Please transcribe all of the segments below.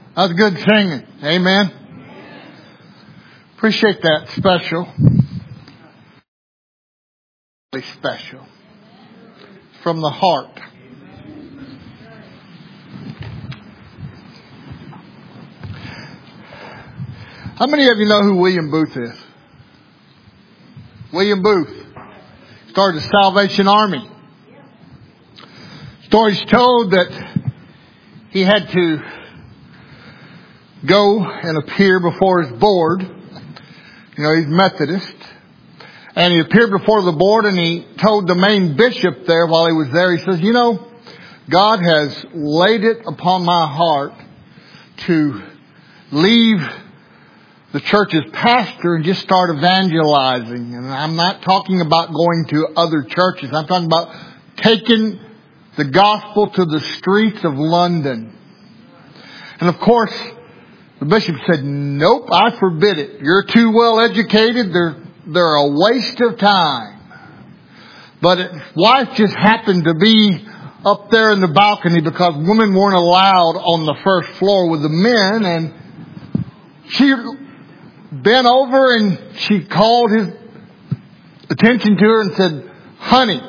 That was good singing. Amen. Appreciate that. Special. Really special. From the heart. How many of you know who William Booth is? William Booth started the Salvation Army. Stories told that he had to go and appear before his board. You know, he's Methodist. And he appeared before the board and he told the main bishop there while he was there, he says, you know, God has laid it upon my heart to leave the church's pastor and just start evangelizing. And I'm not talking about going to other churches. I'm talking about taking the gospel to the streets of London. And of course, the bishop said, nope, I forbid it. You're too well educated. They're a waste of time. But his wife just happened to be up there in the balcony because women weren't allowed on the first floor with the men. And she bent over and she called his attention to her and said, honey,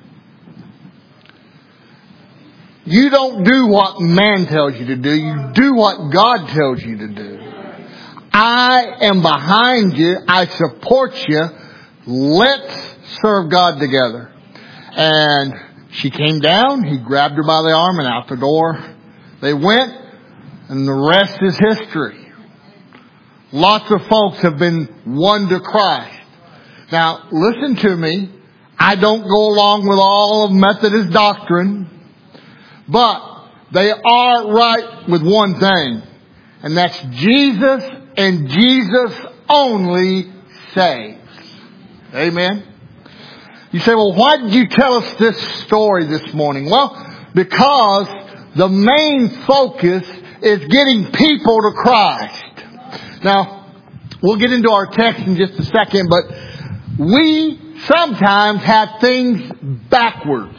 you don't do what man tells you to do. You do what God tells you to do. I am behind you. I support you. Let's serve God together. And she came down. He grabbed her by the arm and out the door they went. And the rest is history. Lots of folks have been won to Christ. Now, listen to me. I don't go along with all of Methodist doctrine. But they are right with one thing. And that's Jesus and Jesus only saves. Amen. You say, well, why did you tell us this story this morning? Well, because the main focus is getting people to Christ. Now, we'll get into our text in just a second, but we sometimes have things backwards.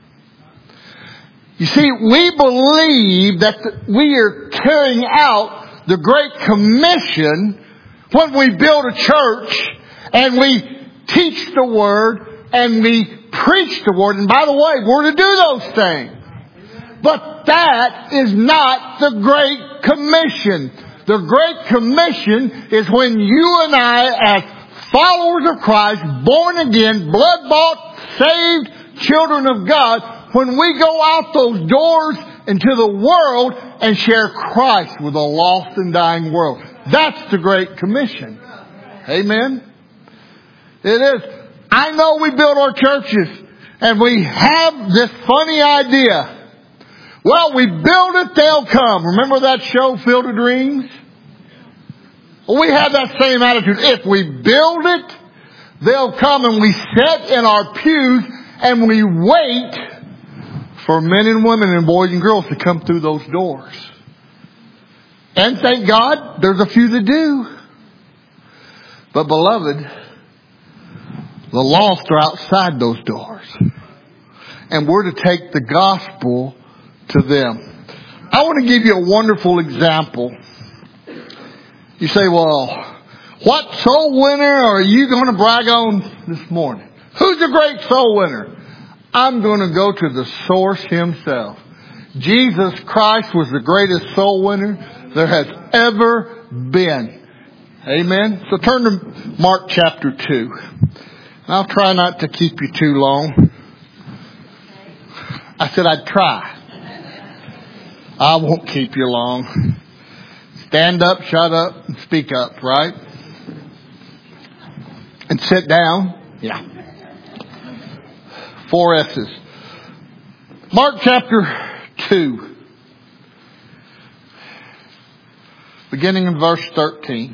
You see, we believe that we are carrying out the Great Commission when we build a church and we teach the Word and we preach the Word. And by the way, we're to do those things. But that is not the Great Commission. The Great Commission is when you and I, as followers of Christ, born again, blood-bought, saved children of God, when we go out those doors into the world and share Christ with a lost and dying world. That's the Great Commission. Amen? It is. I know we build our churches and we have this funny idea. Well, we build it, they'll come. Remember that show, Field of Dreams? Well, we have that same attitude. If we build it, they'll come, and we sit in our pews and we wait for men and women and boys and girls to come through those doors. And thank God, there's a few that do. But beloved, the lost are outside those doors. And we're to take the gospel to them. I want to give you a wonderful example. You say, well, what soul winner are you going to brag on this morning? Who's the great soul winner? I'm going to go to the source himself. Jesus Christ was the greatest soul winner there has ever been. Amen. So turn to Mark chapter 2. I'll try not to keep you too long. I said I'd try. I won't keep you long. Stand up, shut up, and speak up, right? And sit down. Yeah. 4 S's. Mark chapter 2. Beginning in verse 13.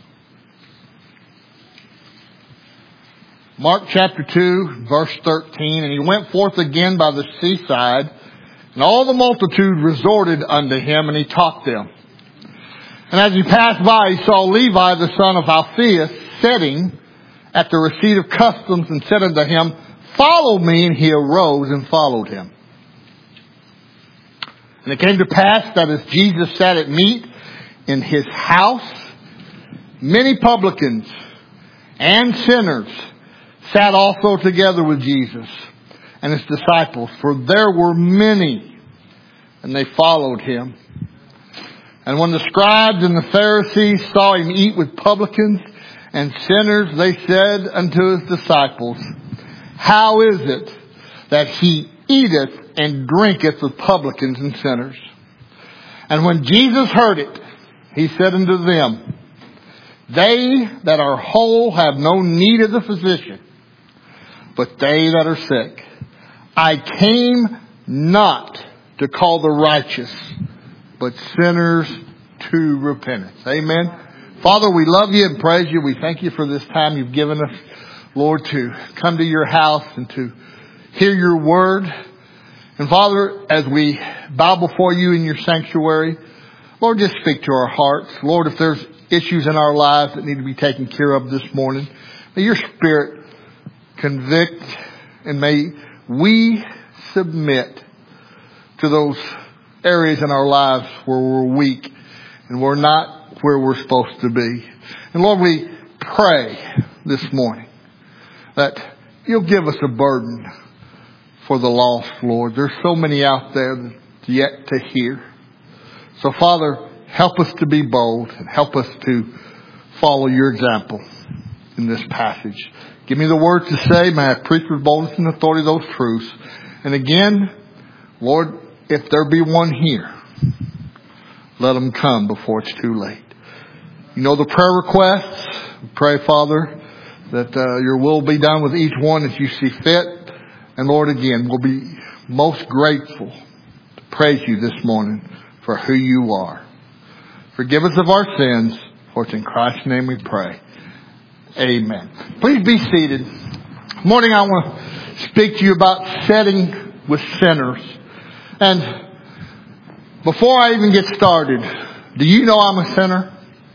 Mark chapter 2, verse 13. And he went forth again by the seaside, and all the multitude resorted unto him, and he taught them. And as he passed by, he saw Levi the son of Alphaeus sitting at the receipt of customs, and said unto him, Follow me. And he arose and followed him. And it came to pass that as Jesus sat at meat, in his house, many publicans and sinners sat also together with Jesus and his disciples, for there were many, and they followed him. And when the scribes and the Pharisees saw him eat with publicans and sinners, they said unto his disciples, how is it that he eateth and drinketh with publicans and sinners? And when Jesus heard it, he said unto them, they that are whole have no need of the physician, but they that are sick. I came not to call the righteous, but sinners to repentance. Amen. Father, we love you and praise you. We thank you for this time you've given us, Lord, to come to your house and to hear your word. And Father, as we bow before you in your sanctuary, Lord, just speak to our hearts. Lord, if there's issues in our lives that need to be taken care of this morning, may your Spirit convict, and may we submit to those areas in our lives where we're weak and we're not where we're supposed to be. And Lord, we pray this morning that you'll give us a burden for the lost, Lord. There's so many out there that's yet to hear. So Father, help us to be bold and help us to follow your example in this passage. Give me the words to say. May I preach with boldness and authority those truths. And again, Lord, if there be one here, let them come before it's too late. You know the prayer requests. Pray, Father, that your will be done with each one as you see fit. And Lord, again, we'll be most grateful to praise you this morning for who you are. Forgive us of our sins, for it's in Christ's name we pray. Amen. Please be seated. This morning I want to speak to you about setting with sinners. And before I even get started, do you know I'm a sinner?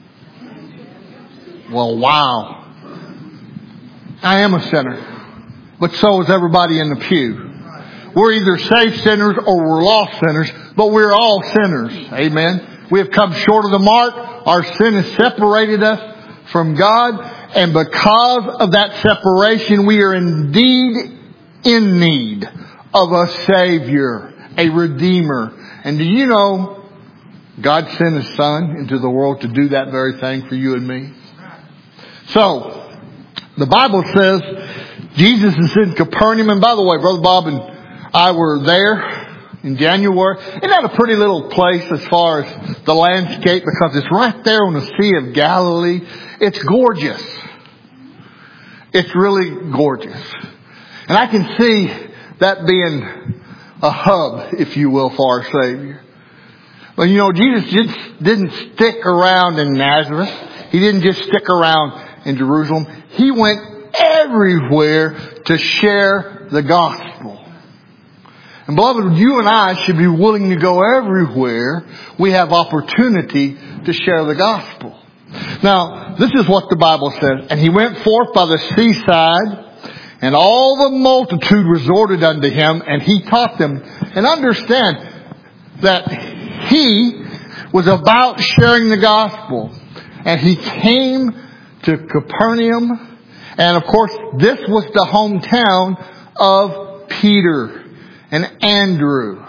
Well, wow. I am a sinner. But so is everybody in the pew. We're either saved sinners or we're lost sinners, but we're all sinners. Amen. We have come short of the mark. Our sin has separated us from God. And because of that separation, we are indeed in need of a Savior, a Redeemer. And do you know God sent His Son into the world to do that very thing for you and me? So, the Bible says Jesus is in Capernaum. And by the way, Brother Bob and I were there in January. Isn't that a pretty little place as far as the landscape? Because it's right there on the Sea of Galilee. It's gorgeous. It's really gorgeous. And I can see that being a hub, if you will, for our Savior. But you know, Jesus just didn't stick around in Nazareth. He didn't just stick around in Jerusalem. He went everywhere to share the gospel. And beloved, you and I should be willing to go everywhere we have opportunity to share the gospel. Now, this is what the Bible says. And he went forth by the seaside, and all the multitude resorted unto him, and he taught them. And understand that he was about sharing the gospel. And he came to Capernaum. And of course, this was the hometown of Peter and Andrew.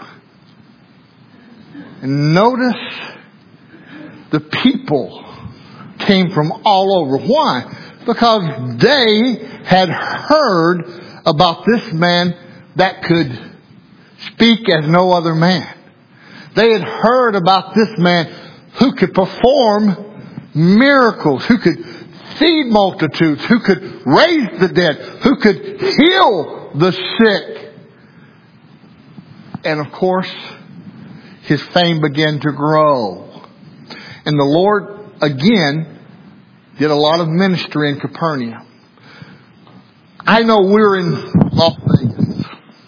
And notice the people came from all over. Why? Because they had heard about this man that could speak as no other man. They had heard about this man who could perform miracles, who could feed multitudes, who could raise the dead, who could heal the sick. And of course, his fame began to grow. And the Lord, again, did a lot of ministry in Capernaum. I know we're in Las Vegas,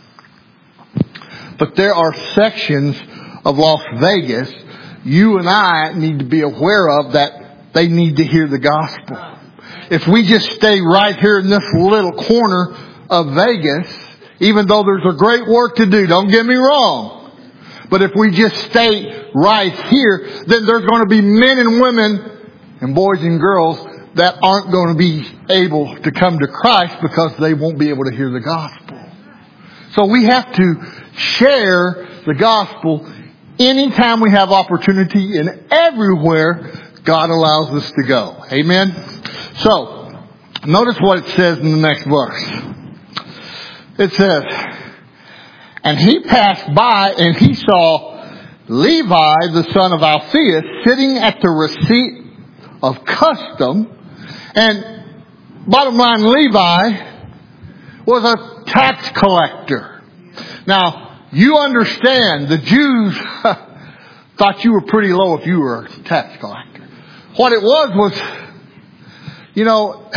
but there are sections of Las Vegas you and I need to be aware of that they need to hear the gospel. If we just stay right here in this little corner of Vegas, even though there's a great work to do, don't get me wrong, But if we just stay right here, then there's going to be men and women and boys and girls that aren't going to be able to come to Christ because they won't be able to hear the gospel. So we have to share the gospel anytime we have opportunity and everywhere God allows us to go. Amen? So, notice what it says in the next verse. It says, and he passed by and he saw Levi, the son of Alphaeus, sitting at the receipt of custom. And bottom line, Levi was a tax collector. Now, you understand the Jews thought you were pretty low if you were a tax collector. What it was, you know,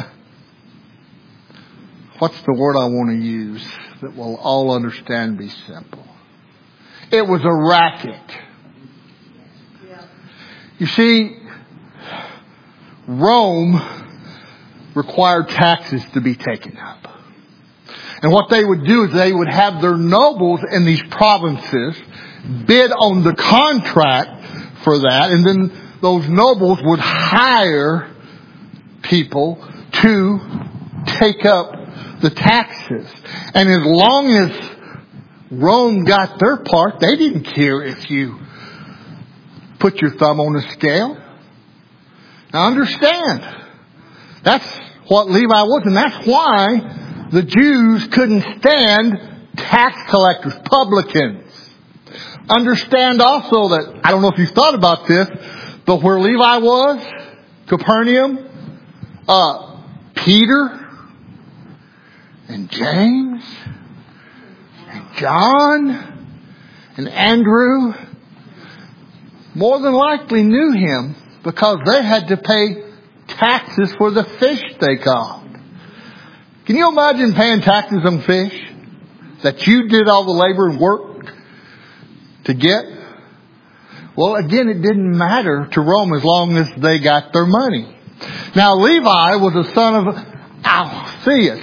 what's the word I want to use that will all understand and be simple? It was a racket. You see, Rome required taxes to be taken up. And what they would do is they would have their nobles in these provinces bid on the contract for that, and then those nobles would hire people to take up the taxes. And as long as Rome got their part, they didn't care if you put your thumb on the scale. Now understand, that's what Levi was, and that's why the Jews couldn't stand tax collectors, publicans. Understand also that, I don't know if you've thought about this, but where Levi was, Capernaum, Peter and James and John and Andrew more than likely knew him because they had to pay taxes for the fish they caught. Can you imagine paying taxes on fish that you did all the labor and work to get? Well, again, it didn't matter to Rome as long as they got their money. Now, Levi was the son of Alphaeus.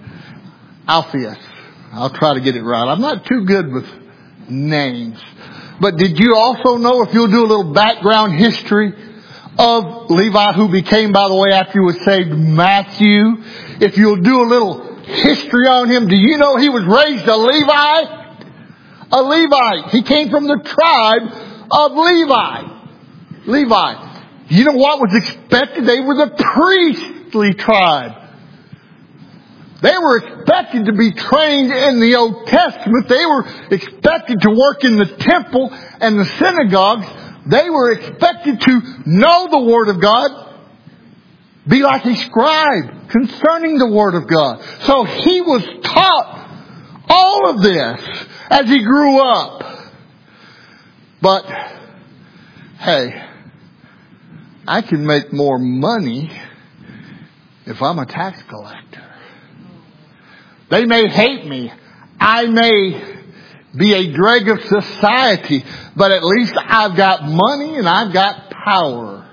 I'll try to get it right. I'm not too good with names. But did you also know, if you'll do a little background history of Levi, who became, by the way, after he was saved, Matthew, if you'll do a little history on him, do you know he was raised a Levite? A Levite. He came from the tribe of Levi. Levi. You know what was expected? They were the priestly tribe. They were expected to be trained in the Old Testament. They were expected to work in the temple and the synagogues. They were expected to know the Word of God, be like a scribe concerning the Word of God. So he was taught all of this as he grew up. But, hey, I can make more money if I'm a tax collector. They may hate me. I may be a drag of society, but at least I've got money and I've got power.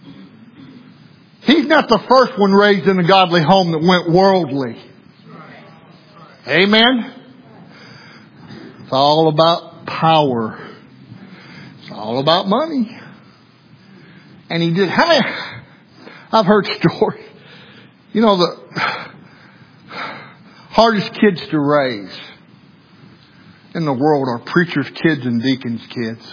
He's not the first one raised in a godly home that went worldly. Amen? It's all about power. It's all about money. And he did. How many? I've heard stories. You know, the hardest kids to raise in the world are preachers' kids and deacons' kids.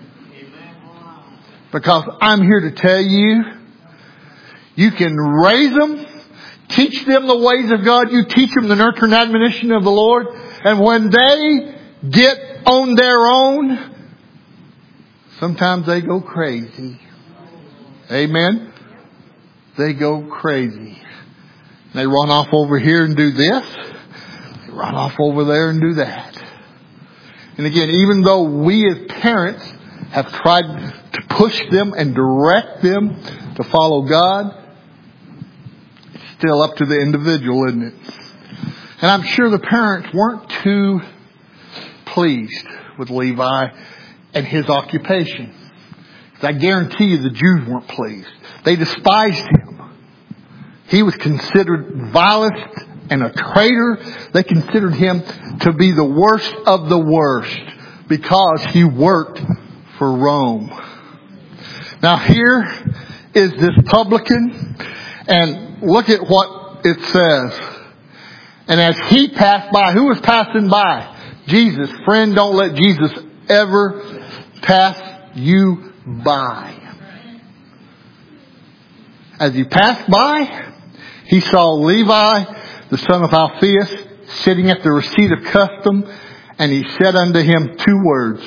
Because I'm here to tell you, you can raise them, teach them the ways of God. You teach them the nurture and admonition of the Lord. And when they get on their own, sometimes they go crazy. Amen? They go crazy. They run off over here and do this. They run off over there and do that. And again, even though we as parents have tried to push them and direct them to follow God, it's still up to the individual, isn't it? And I'm sure the parents weren't too pleased with Levi and his occupation. I guarantee you the Jews weren't pleased. They despised him. He was considered vilest and a traitor. They considered him to be the worst of the worst. because he worked for Rome. Now here is this publican, and look at what it says. And as he passed by, who was passing by? Jesus. Friend, don't let Jesus ever pass you by. As he passed by, he saw Levi, the son of Alphaeus, sitting at the receipt of custom, and he said unto him 2 words.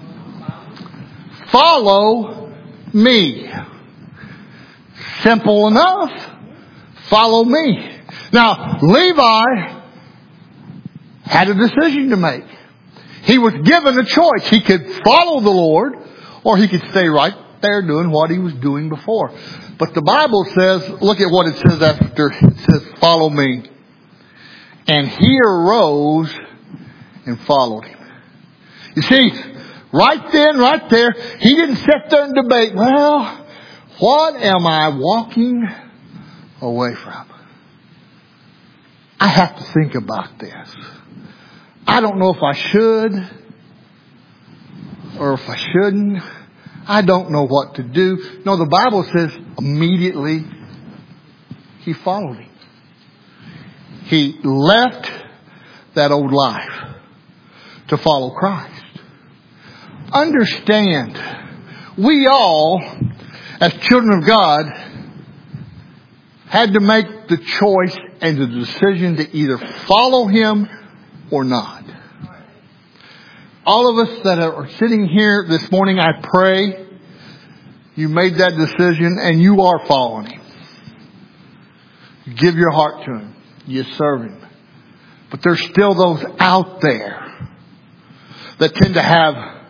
Follow me. Simple enough. Follow me. Now, Levi had a decision to make. He was given a choice. He could follow the Lord, or he could stay right there doing what he was doing before. But the Bible says, look at what it says after. It says, follow me. And he arose and followed him. You see, right then, right there, he didn't sit there and debate, well, what am I walking away from? I have to think about this. I don't know if I should or if I shouldn't. I don't know what to do. No, the Bible says immediately he followed him. He left that old life to follow Christ. Understand, we all, as children of God, had to make the choice and the decision to either follow him or not. All of us that are sitting here this morning, I pray you made that decision and you are following him. You give your heart to him. You serve him. But there's still those out there that tend to have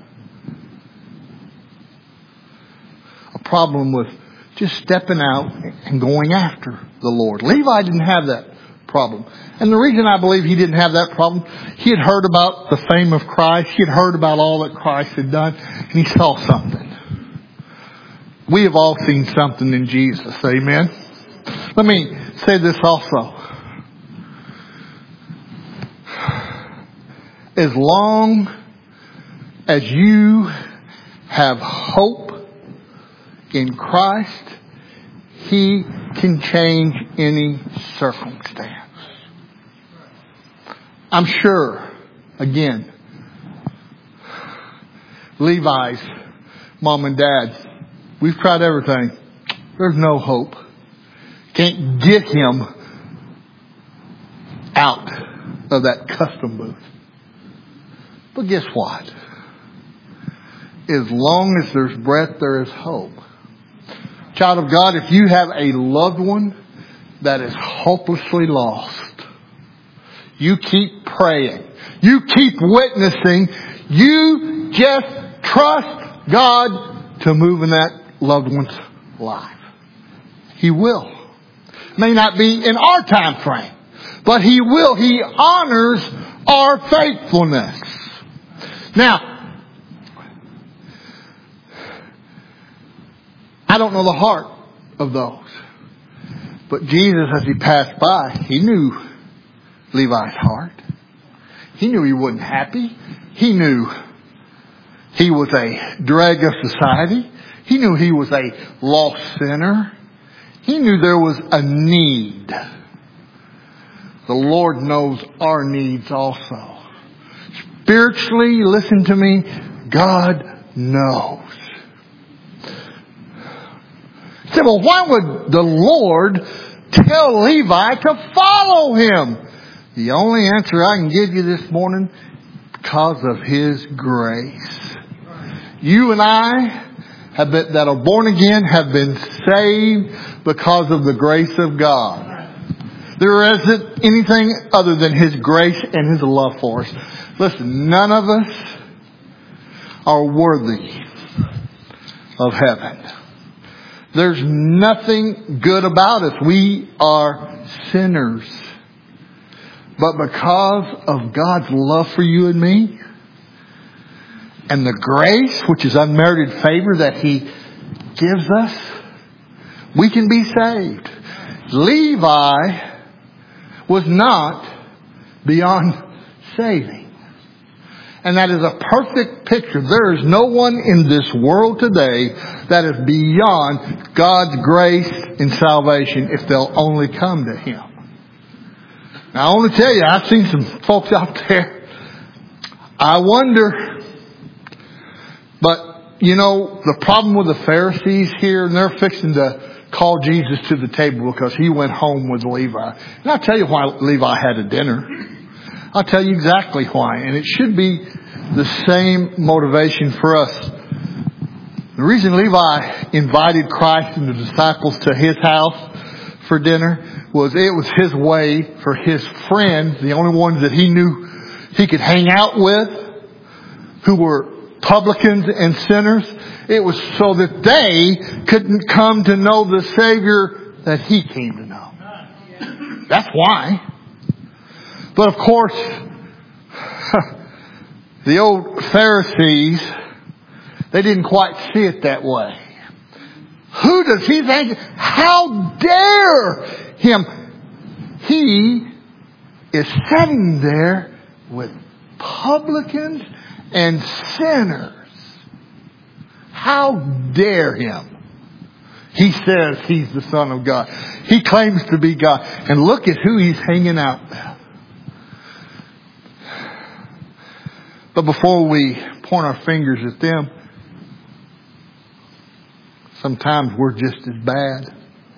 a problem with just stepping out and going after the Lord. Levi didn't have that problem. And the reason I believe he didn't have that problem, he had heard about the fame of Christ. He had heard about all that Christ had done. And he saw something. We have all seen something in Jesus. Amen. Let me say this also. As long as you have hope in Christ, he can change any circumstance. I'm sure, again, Levi's mom and dad, we've tried everything. There's no hope. Can't get him out of that custom booth. But guess what? As long as there's breath, there is hope. Child of God, if you have a loved one that is hopelessly lost, you keep praying. You keep witnessing. You just trust God to move in that loved one's life. He will. May not be in our time frame, but he will. He honors our faithfulness. Now, I don't know the heart of those. But Jesus, as he passed by, he knew Levi's heart. He knew he wasn't happy. He knew he was a drag of society. He knew he was a lost sinner. He knew there was a need. The Lord knows our needs also. Spiritually, listen to me, God knows. You say, well, why would the Lord tell Levi to follow him? The only answer I can give you this morning, because of his grace. You and I that are born again have been saved because of the grace of God. There isn't anything other than his grace and his love for us. Listen, none of us are worthy of heaven. There's nothing good about us. We are sinners. But because of God's love for you and me, and the grace, which is unmerited favor that he gives us, we can be saved. Levi was not beyond saving. And that is a perfect picture. There is no one in this world today that is beyond God's grace and salvation if they'll only come to Him. Now I want to tell you, I've seen some folks out there. I wonder, but the problem with the Pharisees here, and they're fixing to call Jesus to the table because He went home with Levi. And I'll tell you why Levi had a dinner. I'll tell you exactly why. And it should be the same motivation for us. The reason Levi invited Christ and the disciples to his house for dinner was it was his way for his friends, the only ones that he knew he could hang out with, who were publicans and sinners. It was so that they couldn't come to know the Savior that He came to know. That's why. But of course, the old Pharisees, they didn't quite see it that way. Who does he think? How dare him? He is sitting there with publicans and sinners. How dare him? He says he's the Son of God. He claims to be God. And look at who he's hanging out with. But before we point our fingers at them, sometimes we're just as bad.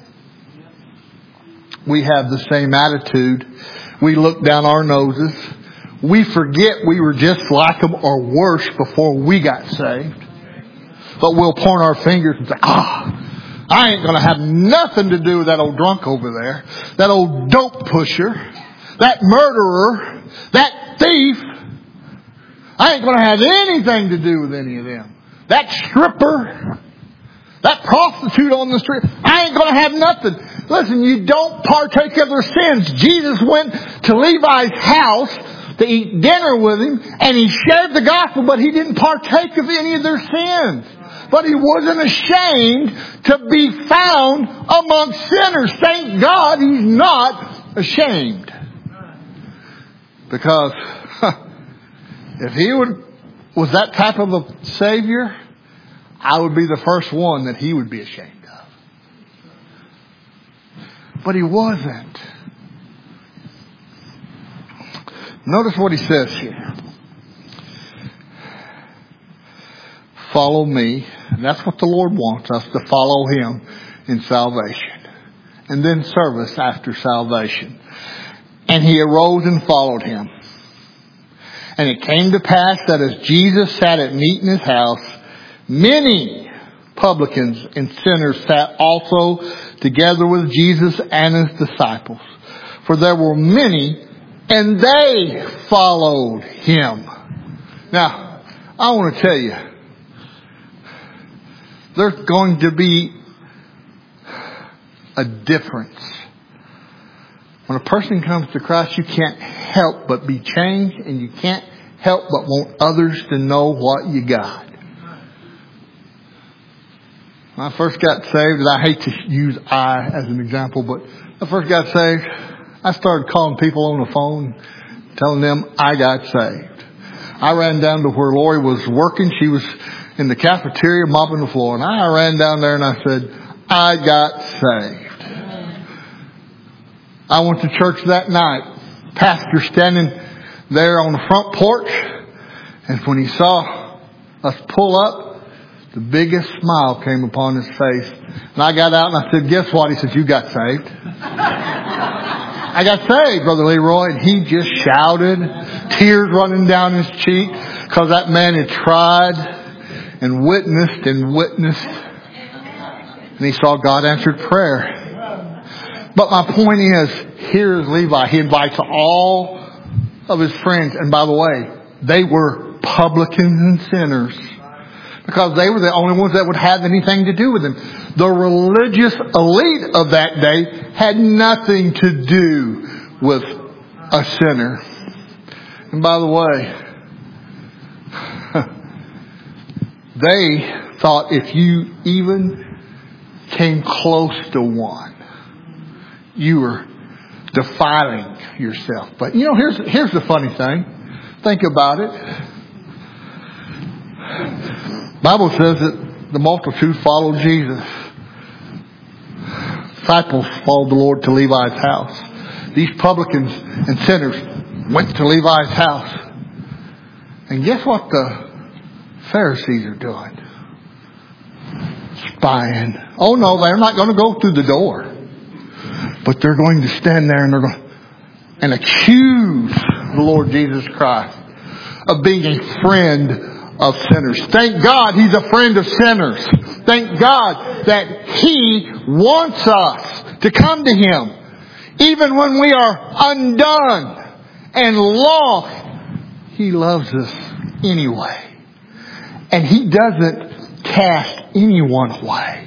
We have the same attitude. We look down our noses. We forget we were just like them or worse before we got saved. But we'll point our fingers and say, I ain't going to have nothing to do with that old drunk over there, that old dope pusher, that murderer, that thief. I ain't going to have anything to do with any of them. That stripper, that prostitute on the street, I ain't going to have nothing. Listen, you don't partake of their sins. Jesus went to Levi's house to eat dinner with him, and He shared the gospel, but He didn't partake of any of their sins. But He wasn't ashamed to be found amongst sinners. Thank God He's not ashamed. Because if He was that type of a Savior, I would be the first one that He would be ashamed of. But He wasn't. Notice what He says here. Follow me. And that's what the Lord wants us to follow Him in salvation. And then service after salvation. And he arose and followed Him. And it came to pass that as Jesus sat at meat in His house, many publicans and sinners sat also together with Jesus and His disciples. For there were many, and they followed Him. Now, I want to tell you, there's going to be a difference. When a person comes to Christ, you can't help but be changed, and you can't help but want others to know what you got. When I first got saved, and I hate to use I as an example, but when I first got saved, I started calling people on the phone, telling them I got saved. I ran down to where Lori was working. She was in the cafeteria mopping the floor. And I ran down there and I said, I got saved. I went to church that night. Pastor standing there on the front porch. And when he saw us pull up, the biggest smile came upon his face. And I got out and I said, guess what? He said, you got saved. I got saved, Brother Leroy. And he just shouted, tears running down his cheek, because that man had tried and witnessed. And he saw God answered prayer. But my point is, here is Levi. He invites all of his friends. And by the way, they were publicans and sinners, because they were the only ones that would have anything to do with him. The religious elite of that day had nothing to do with a sinner. And by the way, they thought if you even came close to one, you were defiling yourself. But here's the funny thing. Think about it. Bible says that the multitude followed Jesus. Disciples followed the Lord to Levi's house. These publicans and sinners went to Levi's house. And guess what the Pharisees are doing? Spying. Oh no, they're not going to go through the door. But they're going to stand there and they're going and accuse the Lord Jesus Christ of being a friend of sinners. Thank God He's a friend of sinners. Thank God that He wants us to come to Him. Even when we are undone and lost, He loves us anyway. And He doesn't cast anyone away.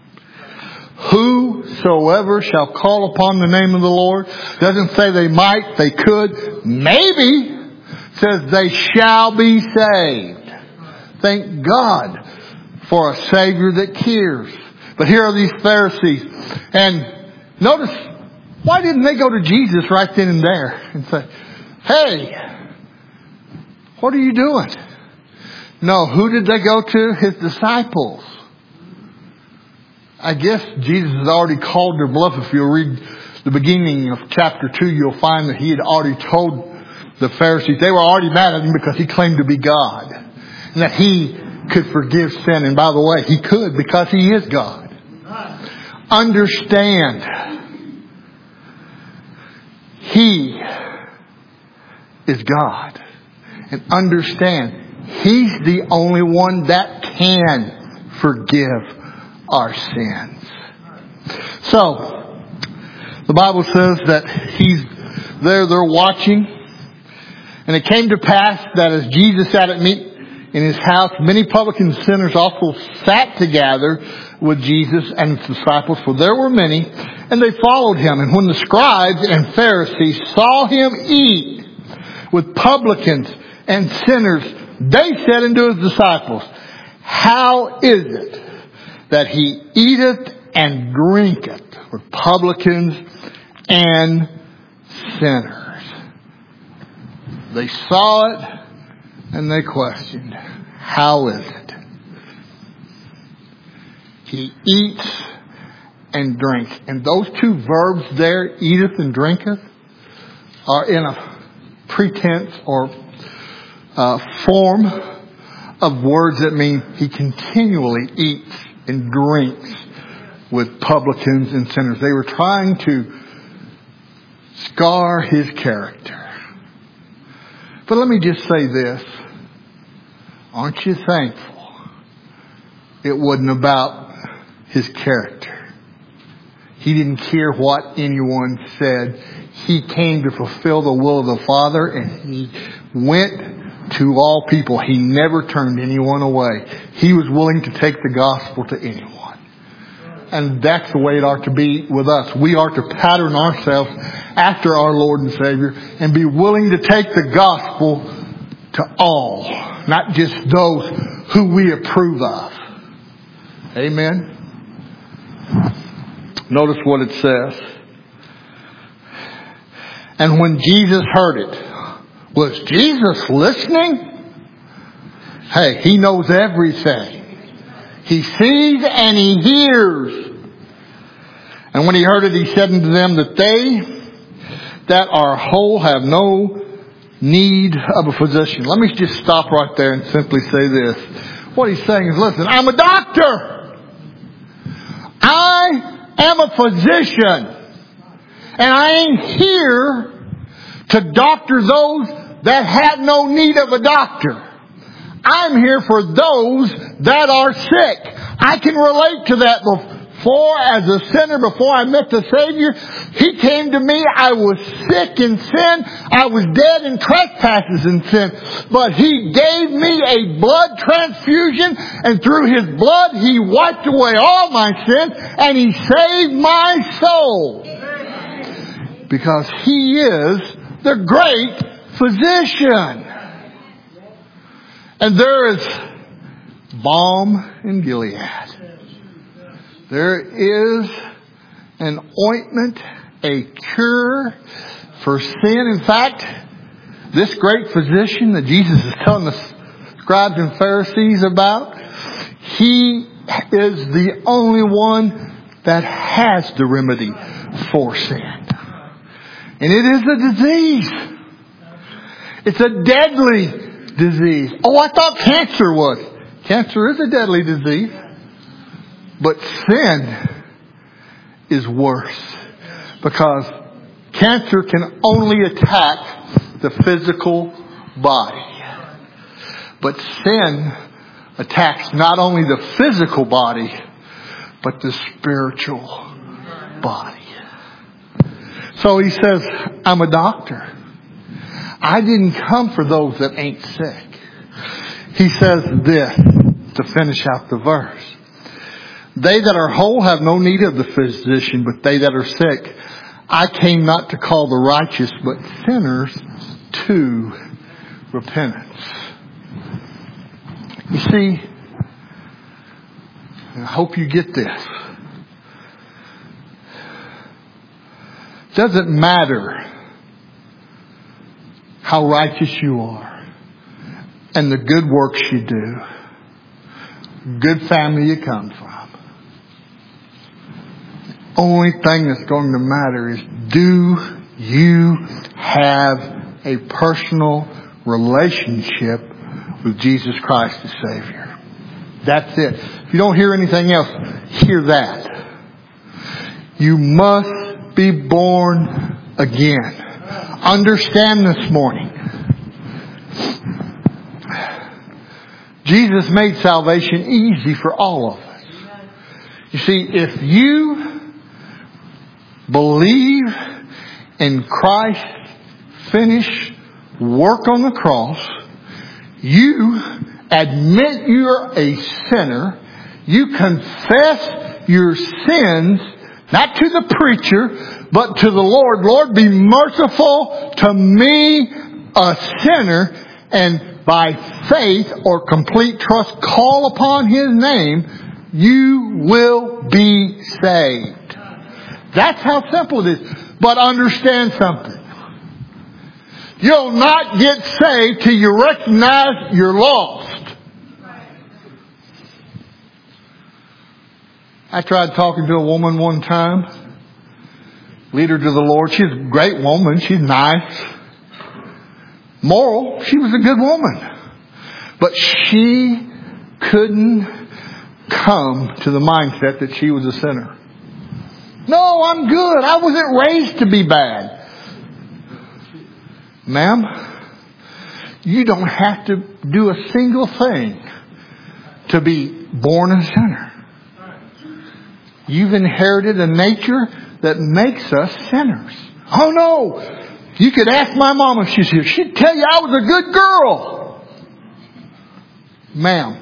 Whosoever shall call upon the name of the Lord, doesn't say they might, they could, maybe, says they shall be saved. Thank God for a Savior that cares. But here are these Pharisees. And notice, why didn't they go to Jesus right then and there and say, hey, what are you doing? No, who did they go to? His disciples. I guess Jesus had already called their bluff. If you'll read the beginning of chapter 2, you'll find that He had already told the Pharisees. They were already mad at Him because He claimed to be God. And that He could forgive sin. And by the way, He could because He is God. Understand. He is God. And understand, He's the only one that can forgive our sins. So, the Bible says that He's there, they're watching. And it came to pass that as Jesus sat at meat in His house, many publicans and sinners also sat together with Jesus and His disciples, for there were many, and they followed Him. And when the scribes and Pharisees saw Him eat with publicans and sinners, they said unto His disciples, how is it that He eateth and drinketh with publicans and sinners? They saw it and they questioned, how is it? He eats and drinks. And those two verbs there, eateth and drinketh, are in a pretense or form of words that mean He continually eats and drinks with publicans and sinners. They were trying to scar His character. But let me just say this. Aren't you thankful it wasn't about His character? He didn't care what anyone said. He came to fulfill the will of the Father, and He went to all people. He never turned anyone away. He was willing to take the gospel to anyone. And that's the way it ought to be with us. We are to pattern ourselves after our Lord and Savior and be willing to take the gospel to all, not just those who we approve of. Amen. Notice what it says. And when Jesus heard it, was Jesus listening? Hey, He knows everything. He sees and He hears. And when He heard it, He said unto them that they that are whole have no need of a physician. Let me just stop right there and simply say this. What He's saying is, listen, I'm a doctor. I am a physician. And I ain't here to doctor those that have no need of a doctor. I'm here for those that are sick. I can relate to that. Before, as a sinner, before I met the Savior, He came to me. I was sick in sin. I was dead in trespasses and sin. But He gave me a blood transfusion, and through His blood, He wiped away all my sins, and He saved my soul. Because He is the great physician. And there is balm in Gilead. There is an ointment, a cure for sin. In fact, this great physician that Jesus is telling the scribes and Pharisees about. He is the only one that has the remedy for sin. And it is a disease. It's a deadly disease. Oh, I thought cancer was. Cancer is a deadly disease. But sin is worse. Because cancer can only attack the physical body. But sin attacks not only the physical body, but the spiritual body. So he says, I'm a doctor. I didn't come for those that ain't sick. He says this to finish out the verse. They that are whole have no need of the physician, but they that are sick. I came not to call the righteous, but sinners to repentance. You see, and I hope you get this. Doesn't matter how righteous you are and the good works you do, good family you come from. The only thing that's going to matter is, do you have a personal relationship with Jesus Christ the Savior? That's it. If you don't hear anything else, hear that. You must be born again. Understand this morning. Jesus made salvation easy for all of us. You see, if you believe in Christ's finished work on the cross, you admit you're a sinner, you confess your sins, not to the preacher, but to the Lord. Lord, be merciful to me, a sinner, and by faith or complete trust, call upon His name, you will be saved. That's how simple it is. But understand something. You'll not get saved till you recognize you're lost. I tried talking to a woman one time, lead her to the Lord. She's a great woman. She's nice, moral. She was a good woman. But she couldn't come to the mindset that she was a sinner. No, I'm good. I wasn't raised to be bad. Ma'am, you don't have to do a single thing to be born a sinner. You've inherited a nature that makes us sinners. Oh no! You could ask my mom if she's here. She'd tell you I was a good girl. Ma'am,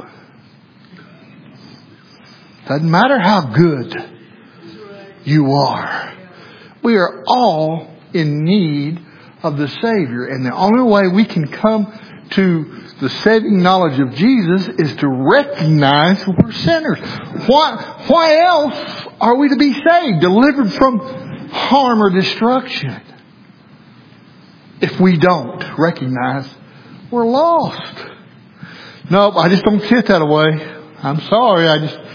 doesn't matter how good you are. We are all in need of the Savior. And the only way we can come to the saving knowledge of Jesus is to recognize we're sinners. Why else are we to be saved, delivered from harm or destruction, if we don't recognize we're lost? Nope, I just don't see it that way. I'm sorry, I just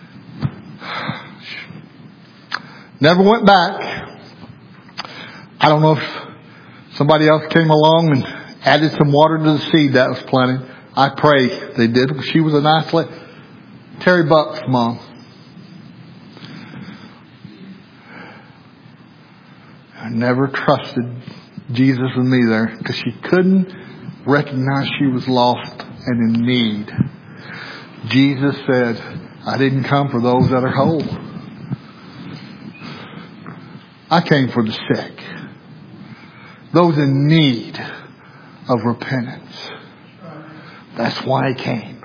never went back. I don't know if somebody else came along and added some water to the seed that was planted. I pray they did. She was a nice lady. Terry Buck's mom. I never trusted Jesus with me there because she couldn't recognize she was lost and in need. Jesus said, I didn't come for those that are whole. I came for the sick. Those in need of repentance. That's why I came.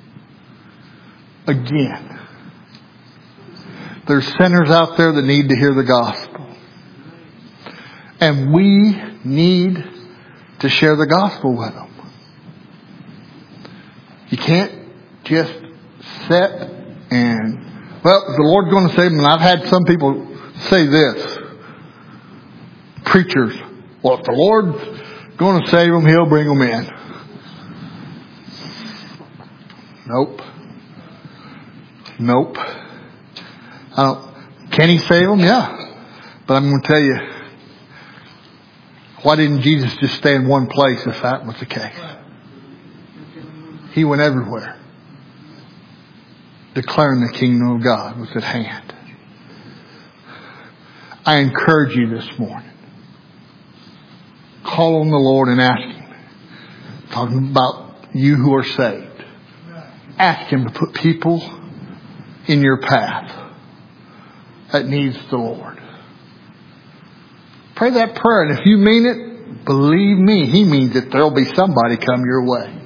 Again, there's sinners out there that need to hear the gospel. And we need to share the gospel with them. You can't just sit and, well, the Lord's going to save them. And I've had some people say this. Preachers, well, if the Lord's going to save them, He'll bring them in. Nope. Can he save them? Yeah. But I'm going to tell you, why didn't Jesus just stay in one place if that was the case? He went everywhere, declaring the kingdom of God was at hand. I encourage you this morning, call on the Lord and ask Him. Talking about you who are saved. Ask Him to put people in your path that needs the Lord. Pray that prayer, and if you mean it, believe me, He means it. There'll be somebody come your way.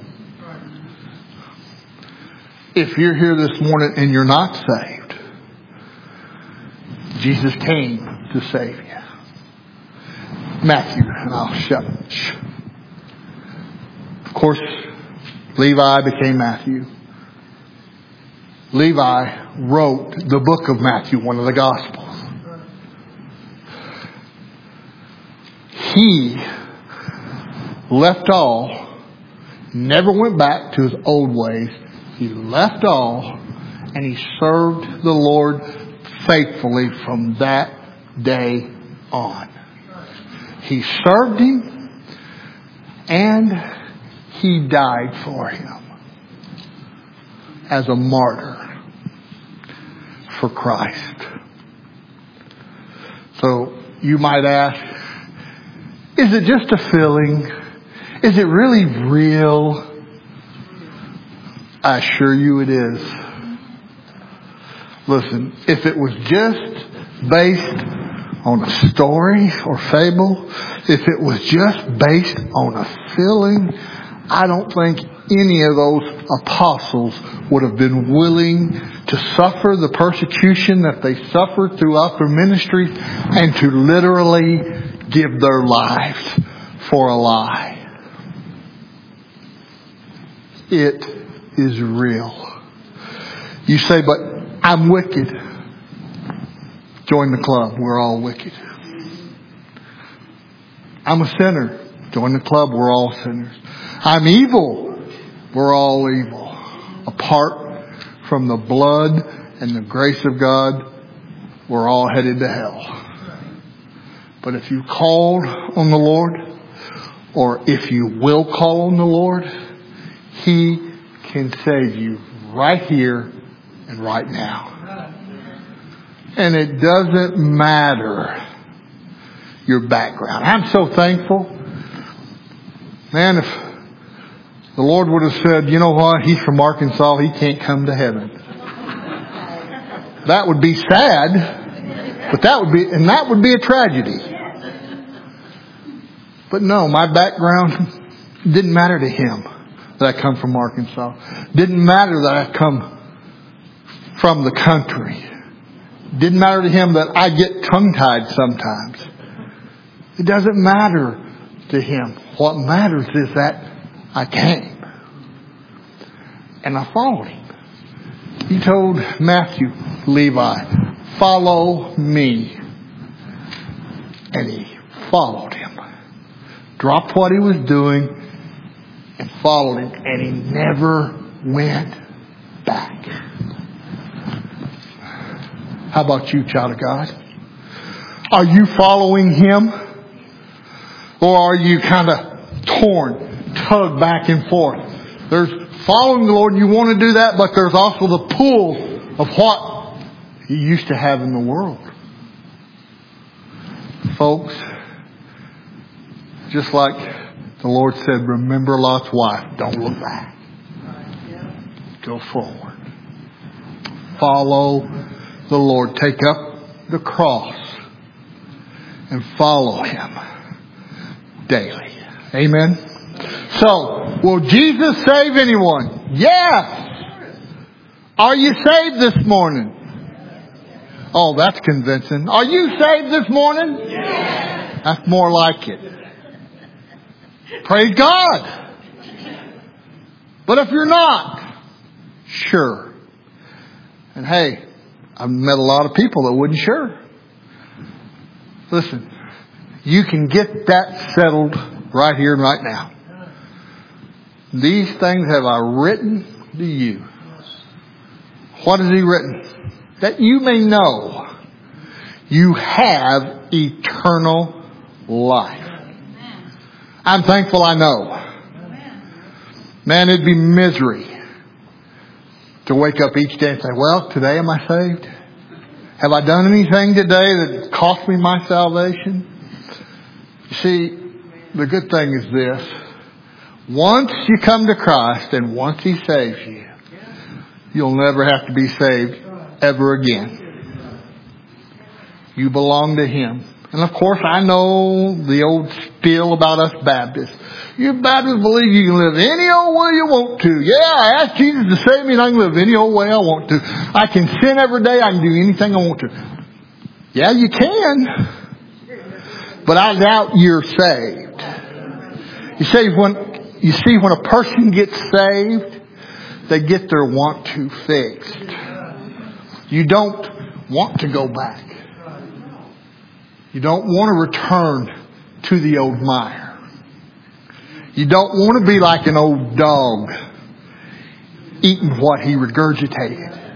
If you're here this morning and you're not saved, Jesus came to save you. Matthew, and I'll shut. Of course, Levi became Matthew. Levi wrote the book of Matthew, one of the Gospels. He left all, never went back to his old ways. He left all, and he served the Lord faithfully from that day on. He served Him, and He died for Him as a martyr for Christ. So you might ask, is it just a feeling? Is it really real? I assure you it is. Listen, if it was just based on a story or fable, if it was just based on a feeling, I don't think any of those apostles would have been willing to suffer the persecution that they suffered throughout their ministries and to literally give their lives for a lie. It is real. You say, but I'm wicked. Join the club. We're all wicked. I'm a sinner. Join the club. We're all sinners. I'm evil. We're all evil. Apart from the blood and the grace of God, we're all headed to hell. But if you called on the Lord, or if you will call on the Lord, He can save you right here and right now. And it doesn't matter your background. I'm so thankful. Man, if the Lord would have said, you know what, he's from Arkansas, he can't come to heaven. That would be sad, but that would be a tragedy. But no, my background didn't matter to Him that I come from Arkansas. Didn't matter that I come from the country. Didn't matter to Him that I get tongue-tied sometimes. It doesn't matter to Him. What matters is that I came. And I followed Him. He told Matthew, Levi, follow me. And he followed Him. Dropped what he was doing and followed Him. And he never went back. How about you, child of God? Are you following Him? Or are you kind of torn, tugged back and forth? There's following the Lord, you want to do that, but there's also the pull of what you used to have in the world. Folks, just like the Lord said, remember Lot's wife. Don't look back. Go forward. Follow the Lord. Take up the cross and follow Him daily. Amen. So, will Jesus save anyone? Yes. Are you saved this morning? Oh, that's convincing. Are you saved this morning? Yes. That's more like it. Praise God. But if you're not, sure. And hey, I've met a lot of people that wouldn't sure. Listen, you can get that settled right here and right now. These things have I written to you What has He written? That you may know you have eternal life. I'm thankful I know. Man, it'd be misery to wake up each day and say, well, today am I saved? Have I done anything today that cost me my salvation? You see, the good thing is this. Once you come to Christ and once He saves you, you'll never have to be saved ever again. You belong to Him. And of course, I know the old spiel about us Baptists. You Baptists believe you can live any old way you want to. Yeah, I asked Jesus to save me and I can live any old way I want to. I can sin every day. I can do anything I want to. Yeah, you can. But I doubt you're saved. You see, when a person gets saved, they get their want to fixed. You don't want to go back. You don't want to return to the old mire. You don't want to be like an old dog eating what he regurgitated.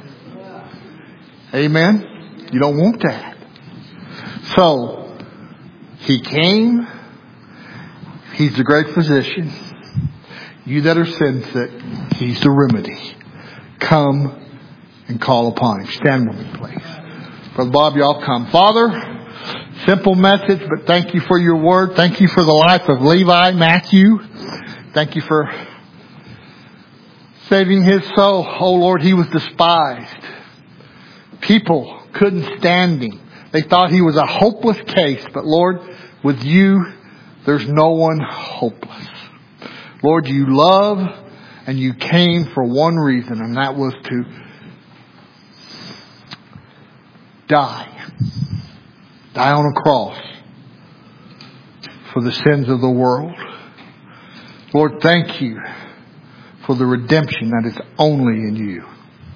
Amen? You don't want that. So, He came. He's the great physician. You that are sin sick, He's the remedy. Come and call upon Him. Stand with me, please. Brother Bob, y'all come. Father, simple message, but thank You for Your word. Thank You for the life of Levi Matthew. Thank You for saving his soul. Oh Lord, he was despised. People couldn't stand him. They thought he was a hopeless case. But Lord, with You, there's no one hopeless. Lord, You love and You came for one reason, and that was to die. Die on a cross for the sins of the world. Lord, thank You for the redemption that is only in You.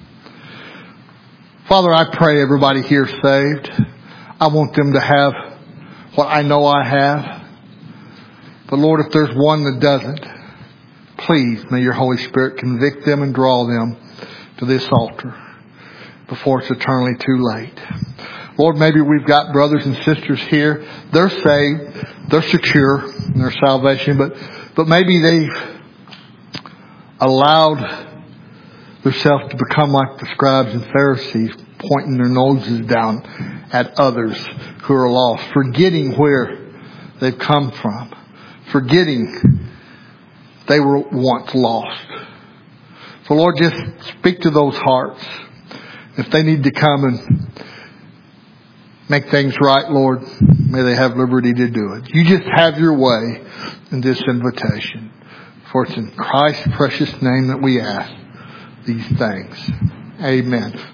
Father, I pray everybody here is saved. I want them to have what I know I have. But Lord, if there's one that doesn't, please may Your Holy Spirit convict them and draw them to this altar before it's eternally too late. Lord, maybe we've got brothers and sisters here. They're saved. They're secure in their salvation. But maybe they've allowed themselves to become like the scribes and Pharisees, pointing their noses down at others who are lost, forgetting where they've come from, forgetting they were once lost. So Lord, just speak to those hearts. If they need to come and make things right, Lord, may they have liberty to do it. You just have Your way in this invitation. For it's in Christ's precious name that we ask these things. Amen.